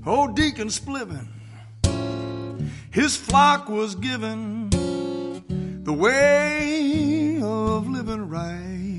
Old Deacon Spliven, his flock was given the way of living right.